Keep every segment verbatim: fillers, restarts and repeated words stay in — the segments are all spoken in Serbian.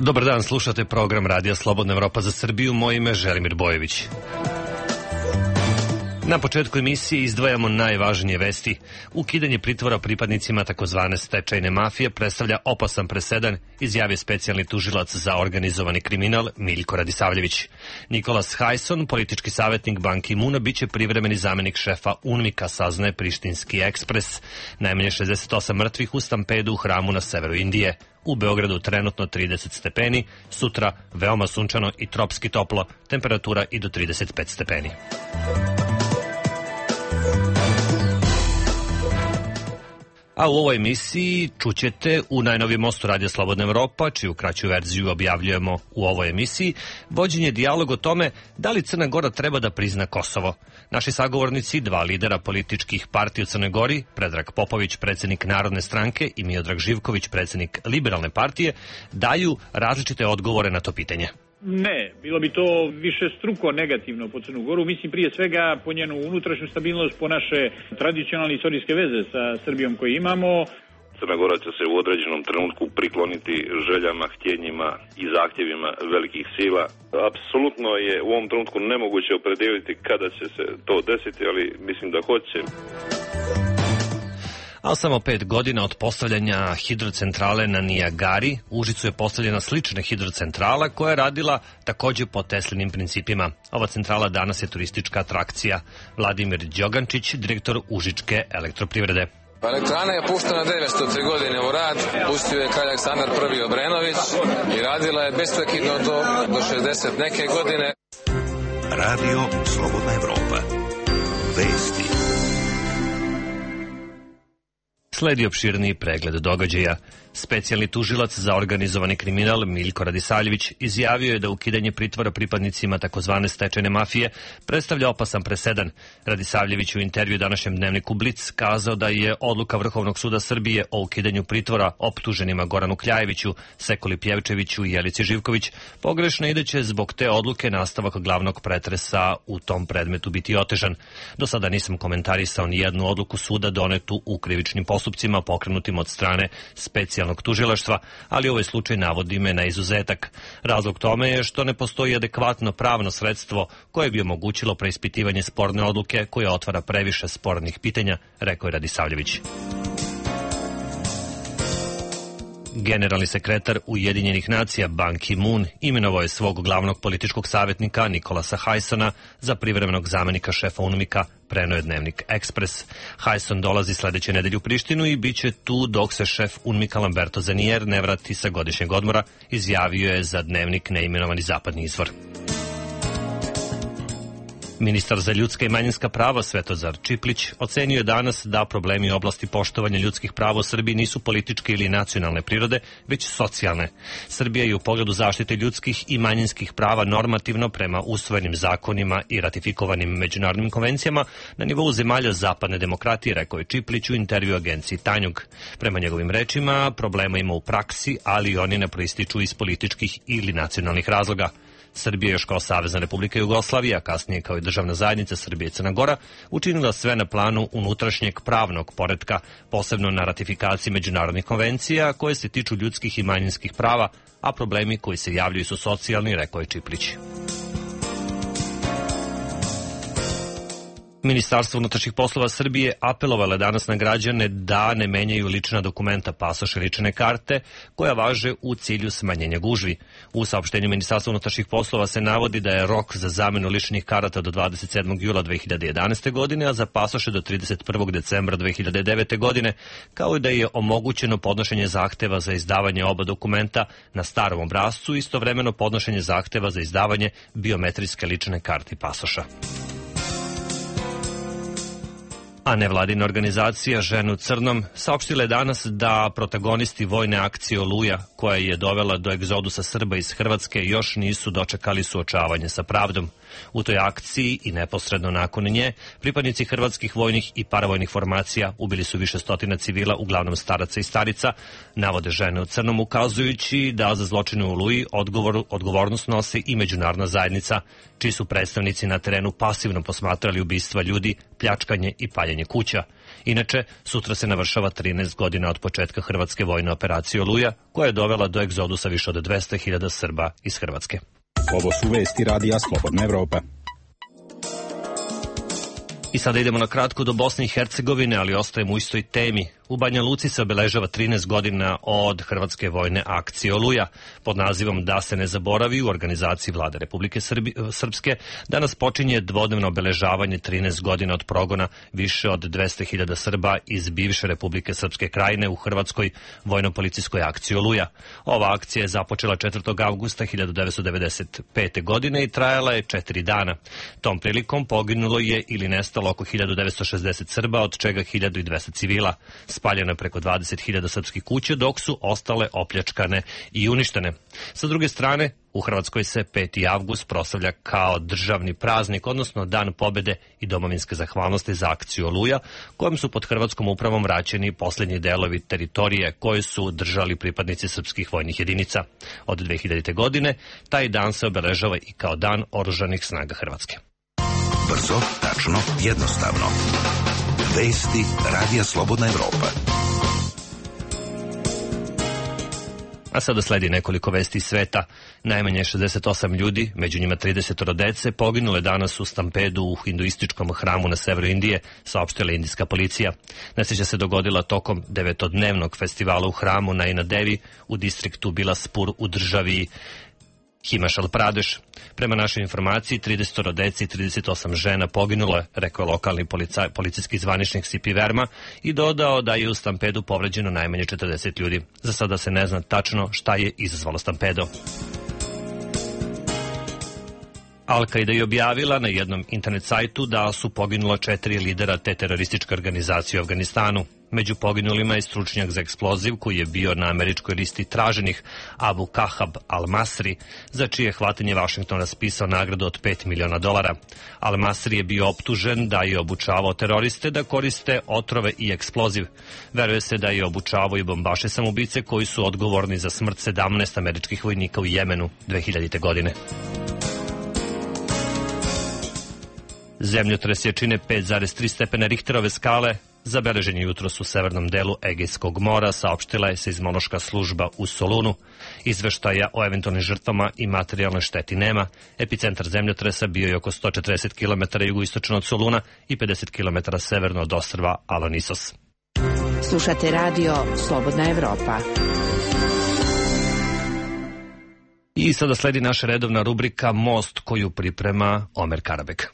Dobar dan, slušate program Radija Slobodna Evropa za Srbiju. Moje ime je Želimir Bojević. Na početku emisije izdvajamo najvažnije vesti. Ukidanje pritvora pripadnicima takozvane stečajne mafije predstavlja opasan presedan, izjavio specijalni tužilac za organizovani kriminal Miljko Radisavljević. Nikolas Hajson, politički savjetnik Ban Ki-muna, biće privremeni zamenik šefa UNMIK-a, saznaje Prištinski ekspres. Najmanje šezdeset osam mrtvih u stampedu u hramu na severu Indije. U Beogradu trenutno trideset stepeni, sutra veoma sunčano i tropski toplo, temperatura i do trideset pet stepeni. A u ovoj emisiji čućete u najnovijem mostu Radija Slobodna Evropa, čiju kraću verziju objavljujemo u ovoj emisiji, vođenje dijalog o tome da li Crna Gora treba da prizna Kosovo. Naši sagovornici, dva lidera političkih partija u Crnoj Gori, Predrag Popović, predsjednik Narodne stranke, i Miodrag Živković, predsjednik Liberalne partije, daju različite odgovore na to pitanje. Ne, bilo bi to više struko negativno po Crnu Goru. Mislim prije svega po njenu unutrašnju stabilnost, po naše tradicionalne istorijske veze sa Srbijom koje imamo. Crna Gora će se u određenom trenutku prikloniti željama, htjenjima i zahtjevima velikih sila. Apsolutno je u ovom trenutku nemoguće opredijeliti kada će se to desiti, ali mislim da hoće. A samo pet godina od postavljanja hidrocentrale na Nijagari, u Užicu je postavljena slična hidrocentrala koja je radila također po Teslinim principima. Ova centrala danas je turistička atrakcija. Vladimir Đogančić, direktor Užičke elektroprivrede. Elektrana je puštena devetsto tri godine u rad, pustio je kralj Aleksandar prvi Obrenović i radila je besprekidno do, do šezdeset neke godine. Radio Slobodna Evropa. Vesti. Sledi opširniji pregled događaja. Specijalni tužilac za organizovani kriminal Miljko Radisavljević izjavio je da ukidanje pritvora pripadnicima takozvane stečajne mafije predstavlja opasan presedan. Radisavljević u intervju današnjem dnevniku Blic kazao da je odluka Vrhovnog suda Srbije o ukidanju pritvora optuženima Goranu Kljajeviću, Sekoli Pjevčeviću i Jelici Živković pogrešna i da će zbog te odluke nastavak glavnog pretresa u tom predmetu biti otežan. Do sada nisam komentarisao ni jednu odluku suda donetu u krivičnim postupcima pokrenutim od strane specijalnog tužilaštva, ali ovaj slučaj navodi me na izuzetak. Razlog tome je što ne postoji adekvatno pravno sredstvo koje bi omogućilo preispitivanje sporne odluke koja otvara previše spornih pitanja, rekao je Radisavljević. Generalni sekretar Ujedinjenih nacija Ban Ki-moon imenovao je svog glavnog političkog savjetnika Nikolasa Hajsona za privremenog zamenika šefa UNMIK-a, preneo je dnevnik Ekspres. Hajson dolazi sledeće nedelje u Prištinu i bit će tu dok se šef UNMIK-a Lamberto Zanier ne vrati sa godišnjeg odmora, izjavio je za dnevnik neimenovani zapadni izvor. Ministar za ljudska i manjinska prava Svetozar Čiplić ocenio je danas da problemi u oblasti poštovanja ljudskih prava u Srbiji nisu političke ili nacionalne prirode, već socijalne. Srbija je u pogledu zaštite ljudskih i manjinskih prava normativno prema usvojenim zakonima i ratifikovanim međunarodnim konvencijama na nivou zemalja zapadne demokratije, rekao je Čiplić u intervju agenciji Tanjug. Prema njegovim rečima, problema ima u praksi, ali oni ne proističu iz političkih ili nacionalnih razloga. Srbija još kao Savezna Republika Jugoslavija, kasnije kao i državna zajednica Srbije i Crna Gora, učinila sve na planu unutrašnjeg pravnog poretka, posebno na ratifikaciji međunarodnih konvencija koje se tiču ljudskih i manjinskih prava, a problemi koji se javljaju su socijalni, rekao je Čiplić. Ministarstvo unutrašnjih poslova Srbije apelovalo danas na građane da ne menjaju lična dokumenta, pasoše, lične karte koja važe u cilju smanjenja gužvi. U saopštenju Ministarstva unutrašnjih poslova se navodi da je rok za zamenu ličnih karata do dvadeset sedmog jula dve hiljade jedanaeste. godine, a za pasoše do trideset prvog decembra dve hiljade devete. godine, kao i da je omogućeno podnošenje zahteva za izdavanje oba dokumenta na starom obrascu, istovremeno podnošenje zahteva za izdavanje biometrijske lične karte i pasoša. A nevladina organizacija Žene u crnom saopštila je danas da protagonisti vojne akcije Oluja, koja je dovela do egzodusa Srba iz Hrvatske, još nisu dočekali suočavanje sa pravdom. U toj akciji i neposredno nakon nje, pripadnici hrvatskih vojnih i paravojnih formacija ubili su više stotina civila, uglavnom staraca i starica, navode Žene u crnom, ukazujući da za zločine u Oluji odgovor, odgovornost nosi i međunarodna zajednica, čiji su predstavnici na terenu pasivno posmatrali ubistva ljudi, pljačkanje i paljenje kuća. Inače, sutra se navršava trinaest godina od početka hrvatske vojne operacije Oluja, koja je dovela do egzodusa više od dvesta hiljada Srba iz Hrvatske. Ovo su vesti Radija Slobodna Evropa. I sada idemo na kratko do Bosne i Hercegovine, ali ostajemo u istoj temi. U Banja Luci se obeležava trinaest godina od hrvatske vojne akcije Oluja. Pod nazivom Da se ne zaboravi u organizaciji Vlade Republike Srbi, Srpske danas počinje dvodnevno obeležavanje trinaest godina od progona više od dvesta hiljada Srba iz bivše Republike Srpske Krajine u hrvatskoj vojno-policijskoj akciji Oluja. Ova akcija je započela četvrtog avgusta hiljadu devetsto devedeset pete. godine i trajala je četiri dana. Tom prilikom poginulo je ili nestalo oko hiljadu devetsto šezdeset Srba, od čega hiljadu dvesta civila. Spaljeno je preko dvadeset hiljada srpskih kuća, dok su ostale opljačkane i uništene. Sa druge strane, u Hrvatskoj se peti avgust proslavlja kao državni praznik, odnosno Dan pobede i domovinske zahvalnosti za akciju Oluja, kojom su pod hrvatskom upravom vraćeni posljednji delovi teritorije koje su držali pripadnici srpskih vojnih jedinica. Od dve hiljadite. godine taj dan se obeležava i kao Dan oružanih snaga Hrvatske. Brzo, tačno, jednostavno. Vesti Radija Slobodna Evropa. A sada sledi nekoliko vesti iz sveta. Najmanje šezdeset osam ljudi, među njima trideset dece, poginule danas u stampedu u hinduističkom hramu na severu Indije, saopštila indijska policija. Nesreća se dogodila tokom devetodnevnog festivala u hramu na Inadevi u distriktu Bilaspur u državi Himachal Pradesh. Prema našoj informaciji, trideset dece i trideset osam žena poginulo je, rekao je lokalni policaj, policijski zvaničnik Sipi Verma i dodao da je u stampedu povređeno najmanje četrdeset ljudi. Za sada se ne zna tačno šta je izazvalo stampedo. Al-Qaida je objavila na jednom internet sajtu da su poginula četiri lidera te terorističke organizacije u Afganistanu. Među poginulima je stručnjak za eksploziv koji je bio na američkoj listi traženih, Abu Kahab al-Masri, za čije hvatanje Washington raspisao nagradu od pet miliona dolara. Al-Masri je bio optužen da je obučavao teroriste da koriste otrove i eksploziv. Veruje se da je obučavao i bombaše samoubice koji su odgovorni za smrt sedamnaest američkih vojnika u Jemenu dve hiljadite. godine. Zemljotres jačine pet zarez tri stepena Richterove skale zabeležen je jutros u severnom delu Egejskog mora, saopštila je seizmološka služba u Solunu. Izveštaja o eventualnim žrtvama i materijalnoj šteti nema. Epicentar zemljotresa bio je oko sto četrdeset kilometara jugoistočno od Soluna i pedeset kilometara severno od ostrva Alonisos. Slušate radio Slobodna Evropa. I sada sledi naša redovna rubrika Most, koju priprema Omer Karabek.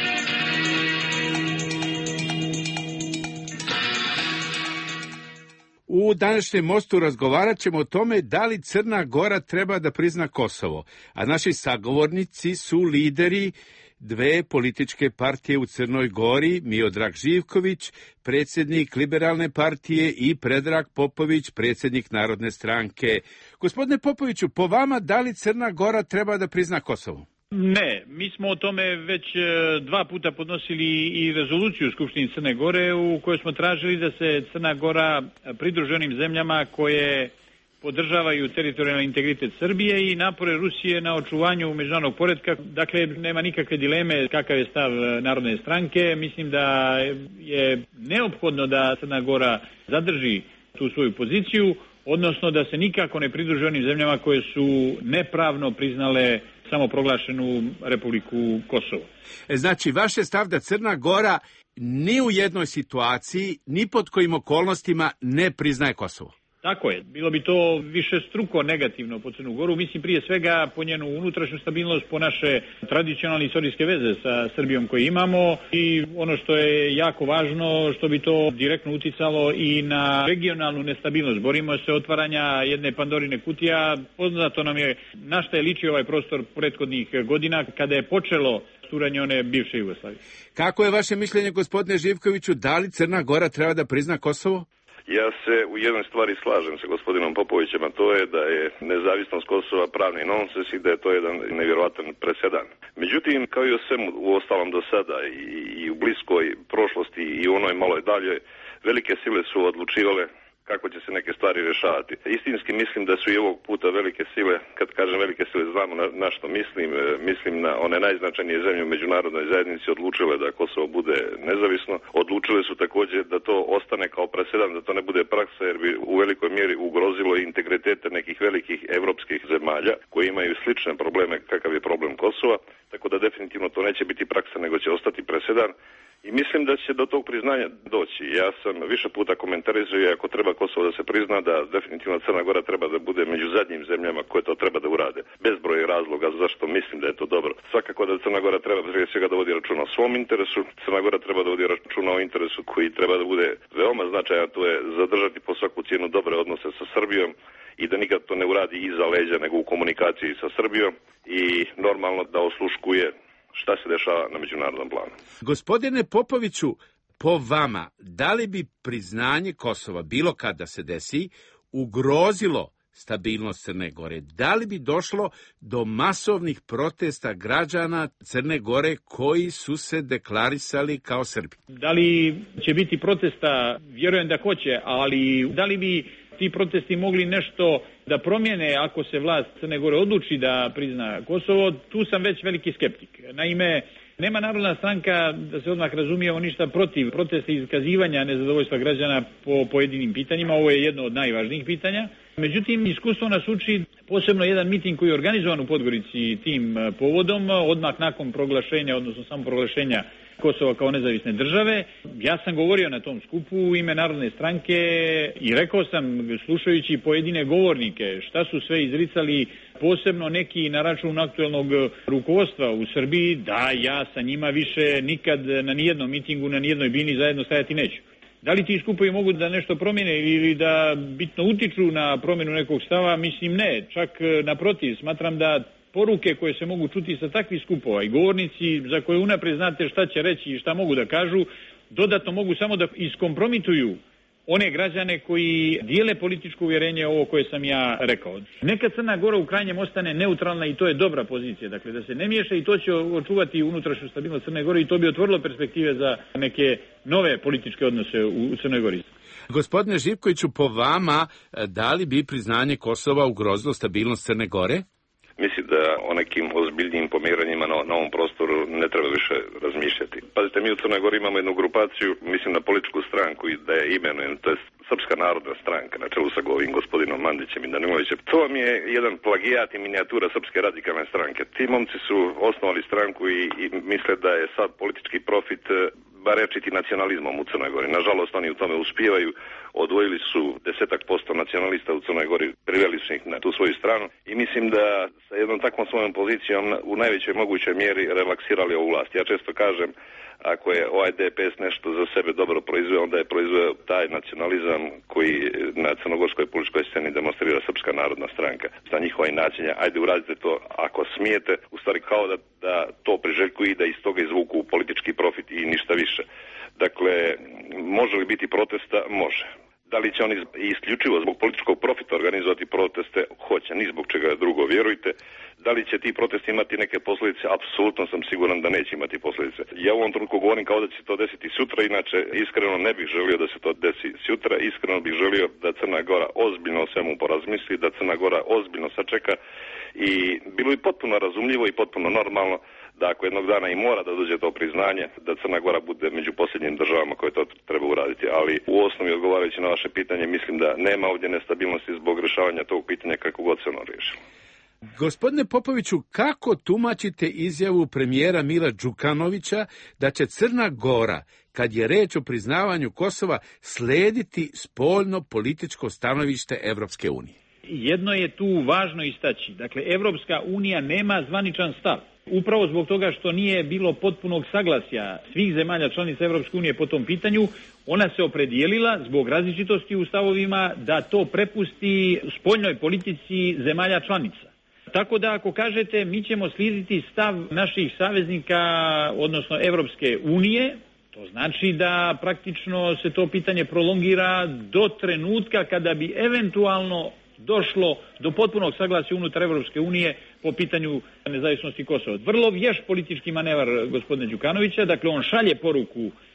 U današnjem mostu razgovarat ćemo o tome da li Crna Gora treba da prizna Kosovo, a naši sagovornici su lideri dve političke partije u Crnoj Gori, Miodrag Živković, predsjednik Liberalne partije, i Predrag Popović, predsjednik Narodne stranke. Gospodine Popoviću, po vama, da li Crna Gora treba da prizna Kosovo? Ne, mi smo o tome već dva puta podnosili i rezoluciju u Skupštini Crne Gore u kojoj smo tražili da se Crna Gora pridruži onim zemljama koje podržavaju teritorijalni integritet Srbije i napore Rusije na očuvanju međunarodnog poretka. Dakle, nema nikakve dileme kakav je stav Narodne stranke. Mislim da je neophodno da Crna Gora zadrži tu svoju poziciju, odnosno da se nikako ne pridruži onim zemljama koje su nepravno priznale samoproglašenu Republiku Kosovo. Znači, vaš je stav da Crna Gora ni u jednoj situaciji, ni pod kojim okolnostima ne priznaje Kosovo? Tako je. Bilo bi to više struko negativno po Crnu Goru. Mislim prije svega po njenu unutrašnju stabilnost, po naše tradicionalne istorijske veze sa Srbijom koje imamo i ono što je jako važno, što bi to direktno uticalo i na regionalnu nestabilnost. Borimo se otvaranja jedne Pandorine kutija. Poznato nam je na šta je ličio ovaj prostor prethodnih godina kada je počelo sturanje one bivše Jugoslavije. Kako je vaše mišljenje, gospodine Živkoviću, da li Crna Gora treba da prizna Kosovo? Ja se u jednoj stvari slažem sa gospodinom Popovićem, a to je da je nezavisnost Kosova pravni nonsens i da je to jedan nevjerojatan presedan. Međutim, kao i o svemu u ostalom do sada i, i u bliskoj prošlosti i u onoj maloj dalje, velike sile su odlučivale kako će se neke stvari rješavati. Istinski mislim da su i ovog puta velike sile, kad kažem velike sile znamo na, na što mislim, mislim na one najznačajnije zemlje u međunarodnoj zajednici odlučile da Kosovo bude nezavisno, odlučile su također da to ostane kao presedan, da to ne bude praksa jer bi u velikoj mjeri ugrozilo integritete nekih velikih evropskih zemalja koji imaju slične probleme kakav je problem Kosova, tako da definitivno to neće biti praksa nego će ostati presedan. I mislim da će do tog priznanja doći. Ja sam više puta komentarizio, ako treba Kosovo da se prizna, da definitivno Crna Gora treba da bude među zadnjim zemljama koje to treba da urade. Bezbroj razloga zašto mislim da je to dobro. Svakako da Crna Gora treba prije svega da vodi računa o svom interesu. Crna Gora treba da vodi računa o interesu koji treba da bude veoma značajan, to je zadržati po svaku cijenu dobre odnose sa Srbijom i da nikad to ne uradi iza leđa nego u komunikaciji sa Srbijom i normalno da osluškuje šta se dešava na međunarodnom planu. Gospodine Popoviću, po vama, da li bi priznanje Kosova bilo kada se desi ugrozilo stabilnost Crne Gore? Da li bi došlo do masovnih protesta građana Crne Gore koji su se deklarisali kao Srbi? Da li će biti protesta? Vjerujem da hoće, ali da li bi ti protesti mogli nešto da promijene ako se vlast Crne Gore odluči da prizna Kosovo? Tu sam već veliki skeptik. Naime, nema Narodna stranka, da se odmah razumijemo, ništa protiv protesta i iskazivanja nezadovoljstva građana po pojedinim pitanjima. Ovo je jedno od najvažnijih pitanja. Međutim, iskustvo nas uči, posebno jedan miting koji je organizovan u Podgorici tim povodom, odmah nakon proglašenja, odnosno samo proglašenja Kosova kao nezavisne države. Ja sam govorio na tom skupu u ime Narodne stranke i rekao sam, slušajući pojedine govornike, šta su sve izricali, posebno neki na račun aktuelnog rukovodstva u Srbiji, da ja sa njima više nikad na nijednom mitingu, na nijednoj bini zajedno stajati neću. Da li ti skupovi mogu da nešto promijene ili da bitno utiču na promjenu nekog stava? Mislim ne, čak naprotiv, smatram da poruke koje se mogu čuti sa takvih skupova i govornici za koje unaprijed znate šta će reći i šta mogu da kažu, dodatno mogu samo da iskompromituju one građane koji dijele političko uvjerenje ovo koje sam ja rekao. Neka Crna Gora u krajnjem ostane neutralna i to je dobra pozicija, dakle da se ne miješa i to će očuvati unutrašnju stabilnost Crne Gore i to bi otvorilo perspektive za neke nove političke odnose u Crnoj Gori. Gospodine Živkoviću, po vama, da li bi priznanje Kosova ugrozilo stabilnost Crne Gore? Mislim da o nekim ozbiljnijim pomiranjima na, na ovom prostoru ne treba više razmišljati. Pazite, mi u Crnoj Gori imamo jednu grupaciju, mislim na političku stranku i da je imenujem, to je Srpska narodna stranka na čelu sa ovim gospodinom Mandićem i Danilovićem. To vam je jedan plagijat i minijatura Srpske radikalne stranke. Ti momci su osnovali stranku i, i misle da je sad politički profit barečiti nacionalizmom u Crnoj Gori. Nažalost, oni u tome uspijevaju. Odvojili su desetak posto nacionalista u Crnoj Gori, priveli su ih na tu svoju stranu i mislim da sa jednom takvom svojom pozicijom u najvećoj mogućoj mjeri relaksirali ovu vlast. Ja često kažem, ako je ovaj D P S nešto za sebe dobro proizveo, onda je proizveo taj nacionalizam koji na crnogorskoj političkoj sceni demonstrira Srpska narodna stranka. Za njihova inačenja, ajde uradite to ako smijete, u stvari kao da, da to priželjkuju i da iz toga izvuku politički profit i ništa više. Dakle, može li biti protesta? Može. Da li će oni isključivo zbog političkog profita organizovati proteste? Hoće, ni zbog čega drugo, vjerujte. Da li će ti protesti imati neke posljedice? Apsolutno sam siguran da neće imati posljedice. Ja u ovom trenutku govorim kao da će se to desiti sutra, inače iskreno ne bih želio da se to desi sutra. Iskreno bih želio da Crna Gora ozbiljno o svemu porazmisli, da Crna Gora ozbiljno sačeka i bilo bi potpuno razumljivo i potpuno normalno da ako jednog dana i mora da dođe to priznanje, da Crna Gora bude među posljednjim državama koje to treba uraditi. Ali u osnovi, odgovarajući na vaše pitanje, mislim da nema ovdje nestabilnosti zbog rješavanja tog pitanja kako god se ono riješilo. Gospodine Popoviću, kako tumačite izjavu premijera Mila Đukanovića da će Crna Gora, kad je reč o priznavanju Kosova, slediti spoljno političko stanovište Evropske unije? Jedno je tu važno istaći. Dakle, Evropska unija nema zvaničan stav. Upravo zbog toga što nije bilo potpunog saglasja svih zemalja članica Evropske unije po tom pitanju, ona se opredijelila zbog različitosti u stavovima da to prepusti spoljnoj politici zemalja članica. Tako da ako kažete mi ćemo slijediti stav naših saveznika, odnosno Evropske unije, to znači da praktično se to pitanje prolongira do trenutka kada bi eventualno došlo do potpunog saglasja unutar Evropske unije po pitanju nezavisnosti Kosova. Vrlo vješ politički manevar gospodine Đukanovića, dakle on šalje poruku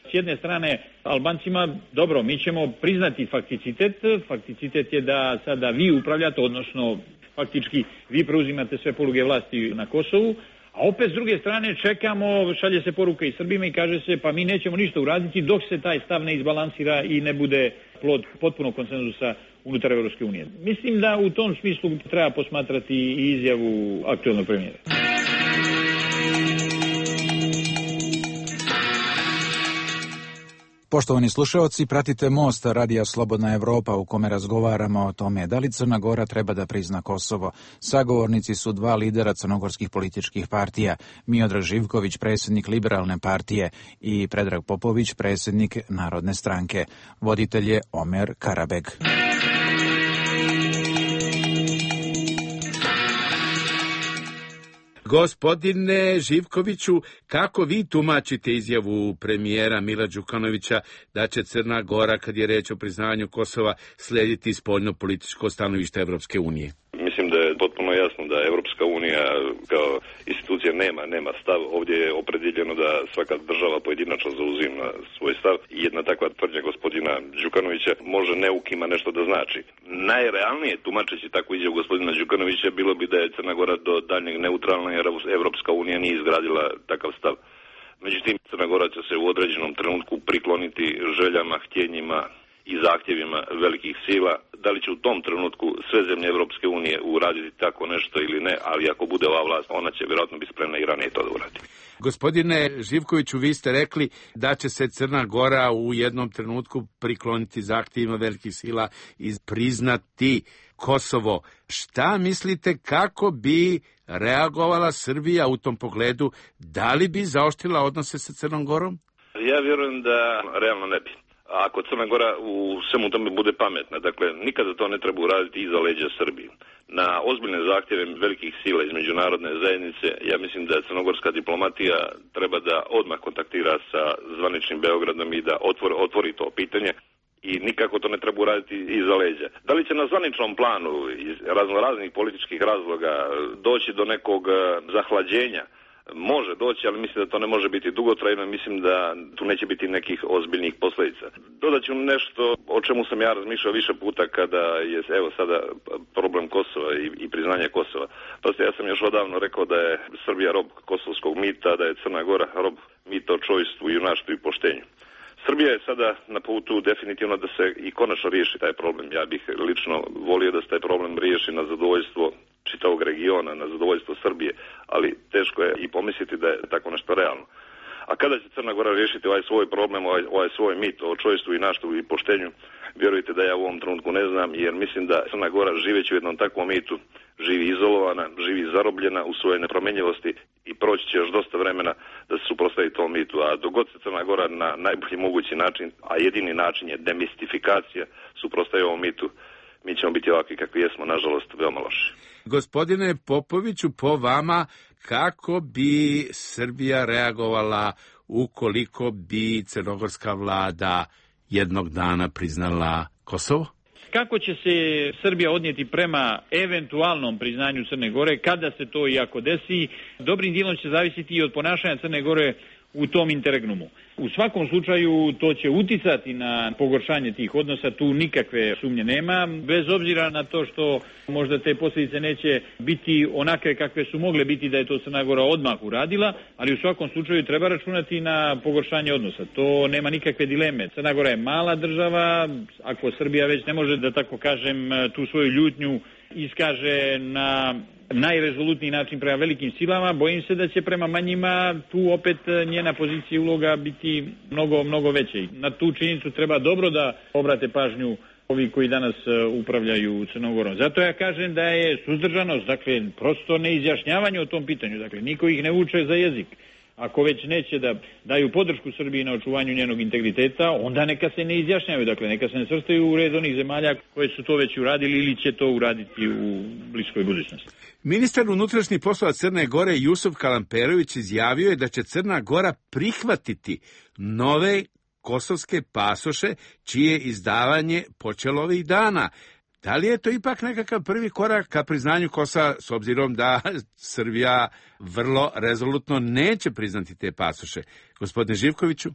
S jedne strane, Albancima, dobro, mi ćemo priznati fakticitet. Fakticitet je da sada vi upravljate, odnosno faktički vi preuzimate sve poluge vlasti na Kosovu, a opet s druge strane čekamo, šalje se poruka i Srbima i kaže se pa mi nećemo ništa uraditi dok se taj stav ne izbalansira i ne bude plod potpunog konsenzusa unutar Evropske unije. Mislim da u tom smislu treba posmatrati i izjavu aktuelnog premijera. Poštovani slušaoci, pratite Most Radija Slobodna Evropa u kome razgovaramo o tome da li Crna Gora treba da prizna Kosovo. Sagovornici su dva lidera crnogorskih političkih partija, Miodrag Živković, predsjednik Liberalne partije, i Predrag Popović, predsjednik Narodne stranke. Voditelj je Omer Karabeg. Gospodine Živkoviću, kako vi tumačite izjavu premijera Mila Đukanovića da će Crna Gora, kad je reč o priznavanju Kosova, slijediti spoljno-političko stanovište Evropske unije? Mislim da je potpuno jasno da Evropska unija kao institucija nema, nema stav. Ovdje je opredjeljeno da svaka država pojedinačno zauzima svoj stav i jedna takva tvrdnja gospodina Đukanovića može neukima nešto da znači. Najrealnije tumačeći takvu izjavu gospodina Đukanovića bilo bi da je Crna Gora do daljnjeg neutralna jer Evropska unija nije izgradila takav stav. Međutim, Crna Gora će se u određenom trenutku prikloniti željama, htjenjima i zahtjevima velikih sila. Da li će u tom trenutku sve zemlje Evropske unije uraditi tako nešto ili ne, ali ako bude ova vlast, ona će vjerojatno biti spremna i ranije to da uradi. Gospodine Živkoviću, vi ste rekli da će se Crna Gora u jednom trenutku prikloniti zahtjevima velikih sila i priznati Kosovo. Šta mislite, kako bi reagovala Srbija u tom pogledu? Da li bi zaoštrila odnose sa Crnom Gorom? Ja vjerujem da realno ne bi. Ako Crna Gora u svemu tome bude pametna, dakle, nikada to ne treba uraditi iza leđa Srbiji. Na ozbiljne zahtjeve velikih sila iz međunarodne zajednice, ja mislim da crnogorska diplomatija treba da odmah kontaktira sa zvaničnim Beogradom i da otvori, otvori to pitanje i nikako to ne treba uraditi iza leđa. Da li će na zvaničnom planu iz raznoraznih političkih razloga doći do nekog zahlađenja? Može doći, ali mislim da to ne može biti dugotrajno, mislim da tu neće biti nekih ozbiljnih posljedica. Dodat ću nešto o čemu sam ja razmišljao više puta kada je, evo sada, problem Kosova i, i priznanje Kosova. Pa ja sam još odavno rekao da je Srbija rob kosovskog mita, da je Crna Gora rob mita o čojstvu, junaštvu i poštenju. Srbija je sada na putu definitivno da se i konačno riješi taj problem. Ja bih lično volio da se taj problem riješi na zadovoljstvo čitavog regiona, na zadovoljstvo Srbije, ali teško je i pomisliti da je tako nešto realno. A kada će Crna Gora riješiti ovaj svoj problem, ovaj, ovaj svoj mit o čojstvu i naštvu i poštenju, vjerujte da ja u ovom trenutku ne znam, jer mislim da Crna Gora živeći u jednom takvom mitu živi izolovana, živi zarobljena u svojoj nepromjenjivosti i proći će još dosta vremena da se suprotstavi tom mitu. A dok god se Crna Gora na najbolji mogući način, a jedini način je demistifikacija, suprotstavi ovom mitu, mi ćemo biti ovakvi kakvi jesmo, nažalost, veoma loši. Gospodine Popoviću, po vama, kako bi Srbija reagovala ukoliko bi crnogorska vlada jednog dana priznala Kosovo? Kako će se Srbija odnijeti prema eventualnom priznanju Crne Gore, kada se to i ako desi, dobrim dijelom će zavisiti i od ponašanja Crne Gore u tom interregnumu. U svakom slučaju to će uticati na pogoršanje tih odnosa, tu nikakve sumnje nema, bez obzira na to što možda te posljedice neće biti onakve kakve su mogle biti da je to Crna Gora odmah uradila, ali u svakom slučaju treba računati na pogoršanje odnosa. To nema nikakve dileme. Crna Gora je mala država, ako Srbija već ne može, da tako kažem, tu svoju ljutnju iskaže na najrezolutniji način prema velikim silama, bojim se da će prema manjima tu opet njena pozicija i uloga biti mnogo, mnogo veće. Na tu činjenicu treba dobro da obrate pažnju ovi koji danas upravljaju Crnogorom. Zato ja kažem da je suzdržanost, dakle, prosto neizjašnjavanje o tom pitanju, dakle, niko ih ne uče za jezik. Ako već neće da daju podršku Srbiji na očuvanju njenog integriteta, onda neka se ne izjašnjavaju, dakle, neka se ne svrstaju u red onih zemalja koje su to već uradili ili će to uraditi u bliskoj budućnosti. Ministar unutrašnjih poslova Crne Gore Jusuf Kalamperović izjavio je da će Crna Gora prihvatiti nove kosovske pasoše čije izdavanje počelo ovih dana. Da li je to ipak nekakav prvi korak ka priznanju Kosova, s obzirom da Srbija vrlo rezolutno neće priznati te pasoše? Gospodine Živkoviću?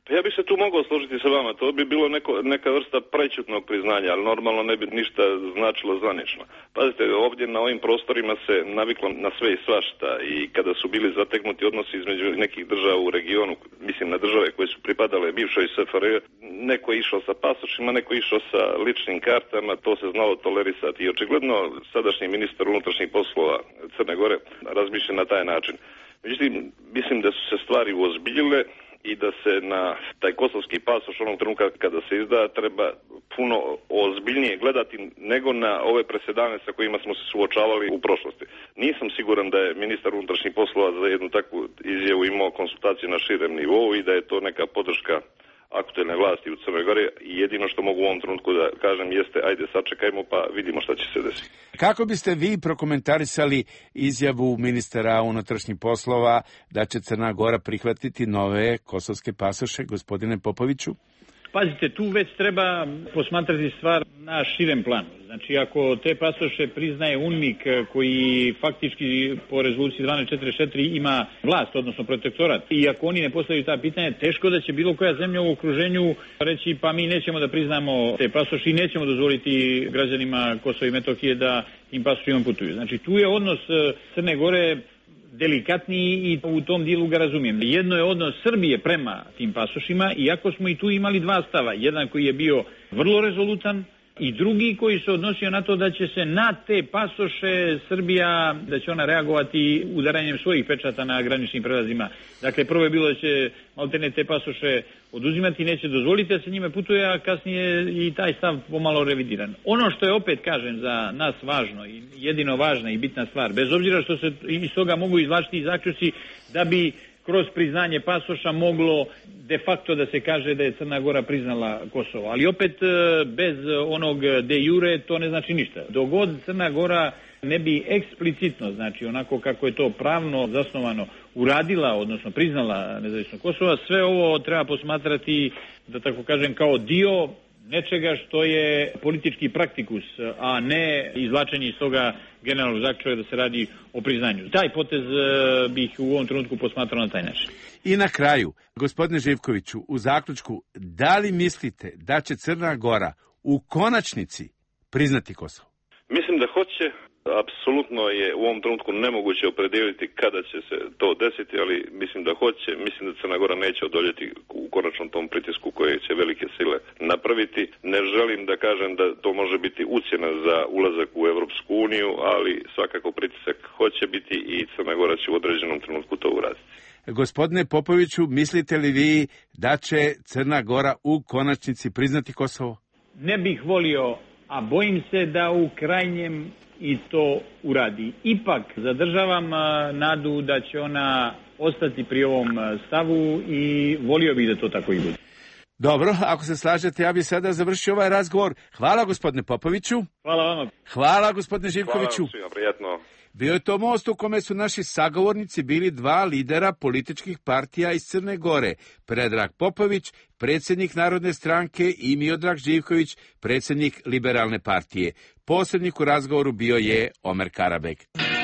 Pa ja bih se tu mogao složiti sa vama, to bi bilo neko, neka vrsta prećutnog priznanja, ali normalno ne bi ništa značilo zvanično. Pazite, ovdje na ovim prostorima se naviklo na sve i svašta i kada su bili zategnuti odnosi između nekih država u regionu, mislim na države koje su pripadale bivšoj S F R J, neko je išao sa pasošima, neko je išao sa ličnim kartama, to se znalo tolerisati i očigledno sadašnji ministar unutrašnjih poslova Crne Gore razmišlja na taj način. Međutim, mislim da su se stvari uozbiljile i da se na taj kosovski pasoš onog trenutka kada se izda treba puno ozbiljnije gledati nego na ove presedane sa kojima smo se suočavali u prošlosti. Nisam siguran da je ministar unutrašnjih poslova za jednu takvu izjavu imao konsultaciju na širem nivou i da je to neka podrška aktuelne vlasti u Crnoj Gori i jedino što mogu u ovom trenutku da kažem jeste ajde sačekajmo pa vidimo šta će se desiti. Kako biste vi prokomentarisali izjavu ministra unutrašnjih poslova da će Crna Gora prihvatiti nove kosovske pasoše, gospodine Popoviću? Pazite, tu već treba posmatrati stvar na širem planu. Znači, ako te pasoše priznaje UNMIK koji faktički po rezoluciji dvanaest četrdeset četiri ima vlast, odnosno protektorat, i ako oni ne postavljaju ta pitanja, teško da će bilo koja zemlja u okruženju reći pa mi nećemo da priznamo te pasoše i nećemo dozvoliti građanima Kosova i Metohije da tim pasošima putuju. Znači, tu je odnos Crne Gore delikatniji i u tom dijelu ga razumijem. Jedno je odnos Srbije prema tim pasošima, iako smo i tu imali dva stava. Jedan koji je bio vrlo rezolutan i drugi koji se odnosio na to da će se na te pasoše Srbija, da će ona reagovati udaranjem svojih pečata na graničnim prelazima. Dakle, prvo je bilo da će maltene te pasoše oduzimati, neće dozvoliti da se njime putuje, a kasnije i taj stav pomalo revidiran. Ono što je opet, kažem, za nas važno i jedino važna i bitna stvar, bez obzira što se iz toga mogu izvlačiti i zaključci da bi kroz priznanje pasoša moglo de facto da se kaže da je Crna Gora priznala Kosovo. Ali opet bez onog de jure to ne znači ništa. Dok god Crna Gora ne bi eksplicitno, znači onako kako je to pravno zasnovano, uradila, odnosno priznala nezavisno Kosovo, sve ovo treba posmatrati, da tako kažem, kao dio nečega što je politički praktikus, a ne izvlačenje iz toga generalnog zaključka da se radi o priznanju. Taj potez bih u ovom trenutku posmatrao na taj način. I na kraju, gospodine Živkoviću, u zaključku, da li mislite da će Crna Gora u konačnici priznati Kosovo? Mislim da hoće. Apsolutno je u ovom trenutku nemoguće opredijeliti kada će se to desiti, ali mislim da hoće. Mislim da Crna Gora neće odoljeti u konačnom tom pritisku koje će velike sile napraviti. Ne želim da kažem da to može biti ucjena za ulazak u Evropsku uniju, ali svakako pritisak hoće biti i Crna Gora će u određenom trenutku to uraditi. Gospodine Popoviću, mislite li vi da će Crna Gora u konačnici priznati Kosovo? Ne bih volio, a bojim se da u krajnjem i to uradi. Ipak zadržavam nadu da će ona ostati pri ovom stavu i volio bih da to tako i bude. Dobro, ako se slažete, ja bih sada završio ovaj razgovor. Hvala gospodine Popoviću. Hvala vama. Hvala gospodine Živkoviću. Hvala svima, prijatno. Bio je to most u kome su naši sagovornici bili dva lidera političkih partija iz Crne Gore. Predrag Popović, predsjednik Narodne stranke, i Miodrag Živković, predsjednik Liberalne partije. Posrednik u razgovoru bio je Omer Karabek.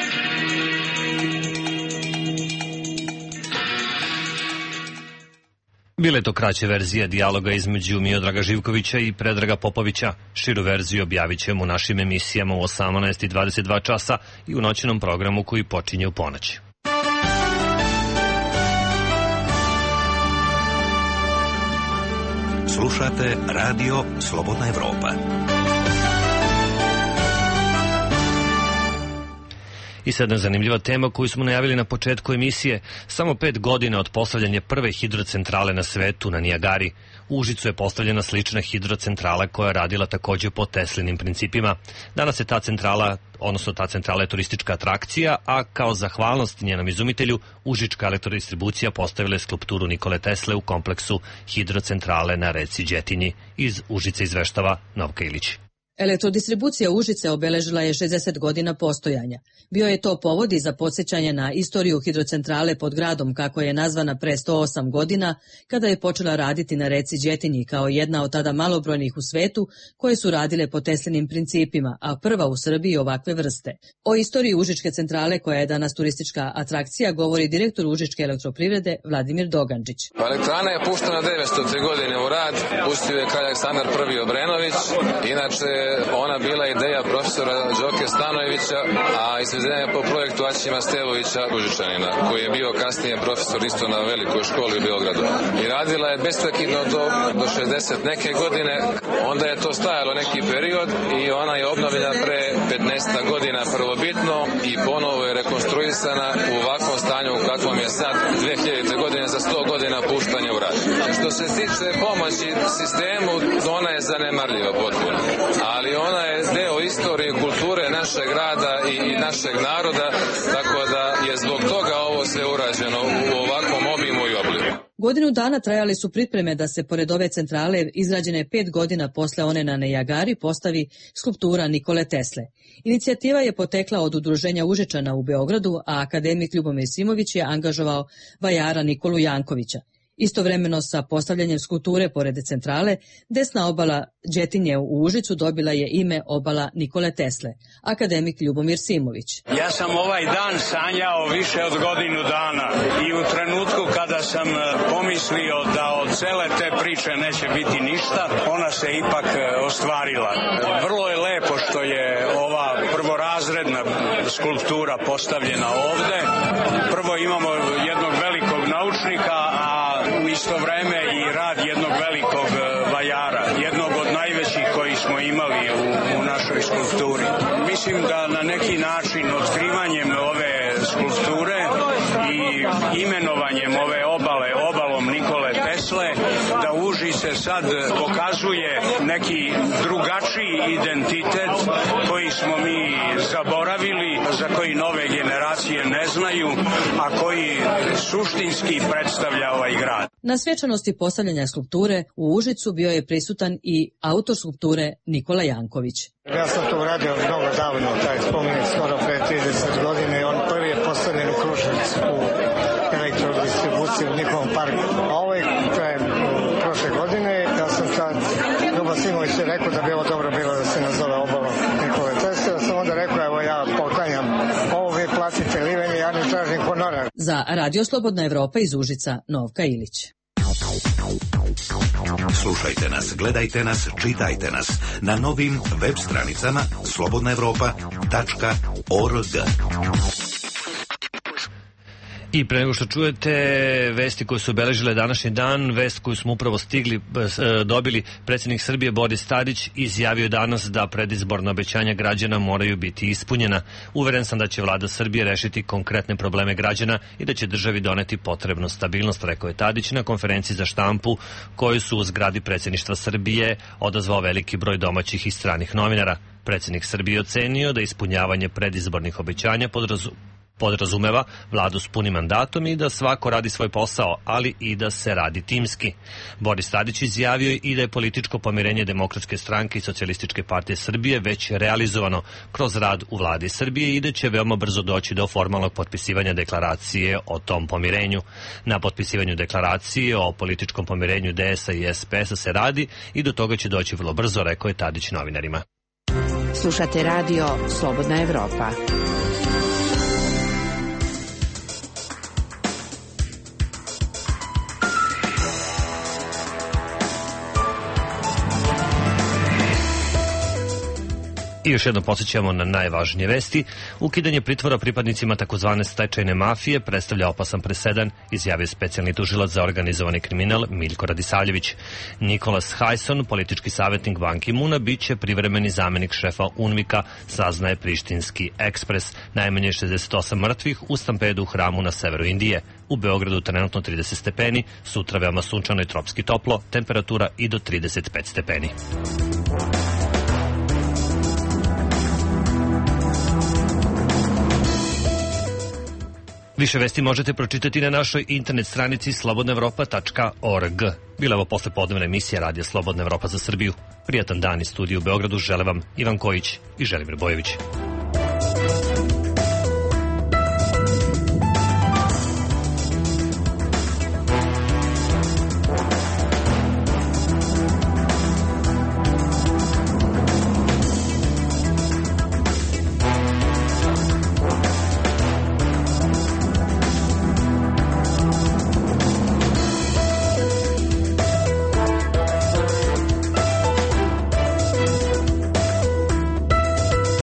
Bile to kraće verzije dijaloga između Miodraga Živkovića i Predraga Popovića. Širu verziju objavit ćemo u našim emisijama u osamnaest i dvadeset dva časa i u noćnom programu koji počinje u ponoć. Slušate Radio Slobodna Evropa. I sad jedna zanimljiva tema koju smo najavili na početku emisije. Samo pet godina od postavljanja prve hidrocentrale na svetu, na Nijagari, u Užicu je postavljena slična hidrocentrala koja je radila takođe po Teslinim principima. Danas je ta centrala, odnosno ta centrala je turistička atrakcija, a kao zahvalnost njenom izumitelju, Užička elektrodistribucija postavila je skulpturu Nikole Tesle u kompleksu hidrocentrale na reci Đetinji. Iz Užice izveštava Novka Ilić. Elektrodistribucija Užice obeležila je šezdeset godina postojanja. Bio je to povod i za podsjećanje na istoriju hidrocentrale pod gradom, kako je nazvana pre sto osam godina, kada je počela raditi na reci Đetinji kao jedna od tada malobrojnih u svetu koje su radile po Teslinim principima, a prva u Srbiji ovakve vrste. O istoriji Užičke centrale, koja je danas turistička atrakcija, govori direktor Užičke elektroprivrede Vladimir Dogandžić. Elektrana je puštena devetstote godine u rad, pustio je kralj Aleksandar prvi Obrenović, inače ona bila ideja profesora Đoke Stanojevića, a izvedena je po projektu Aćima Stevovića Užičanina, koji je bio kasnije profesor isto na velikoj školi u Beogradu. I radila je besprekidno do, do šezdeset neke godine, onda je to stajalo neki period i ona je obnovljena pre petnaest godina prvobitno i ponovo je rekonstruisana u ovakvom stanju u kakvom je sad dve hiljadite godine za sto godina puštanja u rad. Što se tiče pomoći sistemu, ona je zanemarljiva potpuno, ali ona je deo istorije i kulture našeg grada i, i našeg naroda, tako da je zbog toga ovo sve urađeno u ovakvom obimu i obliku. Godinu dana trajale su pripreme da se pored ove centrale, izgrađene pet godina posle one na Nijagari, postavi skulptura Nikole Tesle. Inicijativa je potekla od Udruženja Užičana u Beogradu, a akademik Ljubomir Simović je angažovao vajara Nikolu Jankovića. Istovremeno sa postavljanjem skulpture pored centrale, desna obala Đetinje u Užicu dobila je ime obala Nikole Tesle. Akademik Ljubomir Simović. Ja sam ovaj dan sanjao više od godinu dana i u trenutku kada sam pomislio da od cele te priče neće biti ništa, ona se ipak ostvarila. Vrlo je lepo što je ova prvorazredna skulptura postavljena ovde. Prvo imamo jednog velikog naučnika, a u isto vreme i rad jednog velikog vajara, jednog od najvećih koji smo imali u, u našoj skulpturi. Mislim da na neki način otkrivanjem ove skulpture i imenovanjem ove obale obalom Nikole Tesle, da Užice sad pokazuje neki drugačiji identitet koji smo mi zaboravili, za koji nove generacije ne znaju, a koji suštinski predstavlja ovaj grad. Na svečanosti postavljanja skulpture u Užicu bio je prisutan i autor skulpture Nikola Janković. Ja sam to uradio mnogo davno, taj spomenik skoro pre trideset godine, on prvi je postavljen u Kruševcu u elektrodistribuciji u njihovom parku. A ovaj krajem prošle godine, ja sam tad, Ljubo Simović je rekao da bi ovo dobro bilo da se nazove obalom Nikole Tesle, da sam onda rekao, evo ja poklanjam ovo, vi platite liveni, ja ne tražim honorar. Za Radio Slobodna Evropa iz Užica, Novka Ilić. Slušajte nas, gledajte nas, čitajte nas na novim web stranicama slobodna evropa tačka org. I pre nego što čujete vesti koje su obeležile današnji dan, vest koju smo upravo stigli, dobili, predsjednik Srbije Boris Tadić izjavio danas da predizborna obećanja građana moraju biti ispunjena. Uveren sam da će vlada Srbije rešiti konkretne probleme građana i da će državi doneti potrebnu stabilnost, rekao je Tadić na konferenciji za štampu koju su u zgradi predsjedništva Srbije odazvao veliki broj domaćih i stranih novinara. Predsjednik Srbije ocenio da ispunjavanje predizbornih obećanja podrazu podrazumeva vladu s punim mandatom i da svako radi svoj posao, ali i da se radi timski. Boris Tadić izjavio i da je političko pomirenje Demokratske stranke i Socijalističke partije Srbije već realizovano kroz rad u vladi Srbije i da će veoma brzo doći do formalnog potpisivanja deklaracije o tom pomirenju. Na potpisivanju deklaracije o političkom pomirenju D S A i S P S se radi i do toga će doći vrlo brzo, rekao je Tadić novinarima. Slušate radio Slobodna Evropa. I još jednom podsjećamo na najvažnije vesti. Ukidanje pritvora pripadnicima takozvane stečajne mafije predstavlja opasan presedan, izjavio specijalni tužilac za organizovani kriminal Miljko Radisavljević. Nikolas Hajson, politički savjetnik Ban Ki-muna, bit će privremeni zamenik šefa UNMIK-a, saznaje Prištinski ekspres. Najmanje šezdeset osam mrtvih u stampedu u hramu na severu Indije. U Beogradu trenutno trideset stepeni, sutra veoma sunčano i tropski toplo, temperatura i do trideset pet stepeni. Više vesti možete pročitati na našoj internet stranici slobodna evropa tačka org. Bila ovo poslepodnevna emisija Radija Slobodna Evropa za Srbiju. Prijatan dan iz studija u Beogradu žele vam Ivan Kojić i Želimir Bojević.